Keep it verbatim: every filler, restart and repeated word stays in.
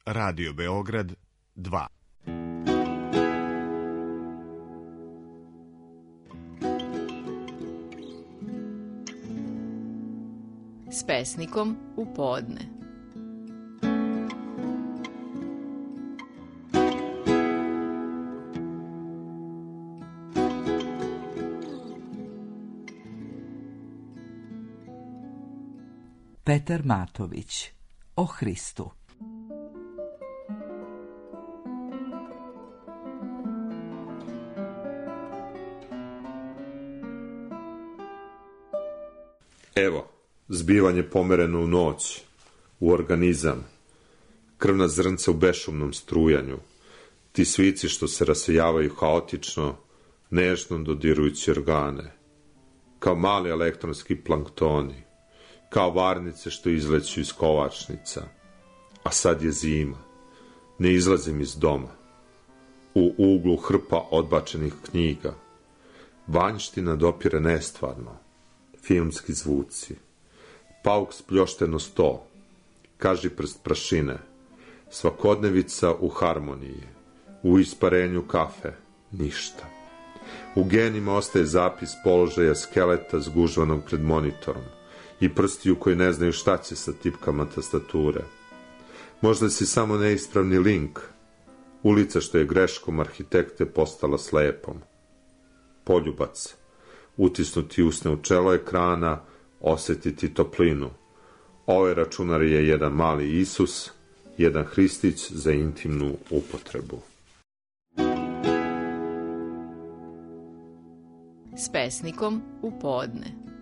Radio Beograd dva. S pesnikom u podne. Petar Matović, o Hristu. Evo, zbivanje pomereno u noć, u organizam, krvna zrnca u bešumnom strujanju, ti svici što se rasvijavaju haotično, nežno dodirujući organe, kao mali elektronski planktoni, kao varnice što izleću iz kovačnica. A sad je zima, ne izlazim iz doma. U uglu hrpa odbačenih knjiga, vanjština dopire nestvarno, filmski zvuci, pauk spljošteno sto, kaži prst prašine, svakodnevica u harmoniji, u isparenju kafe, ništa. U genima ostaje zapis položaja skeleta zgužvanog pred monitorom i prstiju koji ne znaju šta će sa tipkama tastature. Možda si samo neispravni link, ulica što je greškom arhitekte postala slepom. Poljubac, utisnuti usne u čelo ekrana, osetiti toplinu. Ovaj računar je jedan mali Isus, jedan Hristić za intimnu upotrebu. S pesnikom u podne.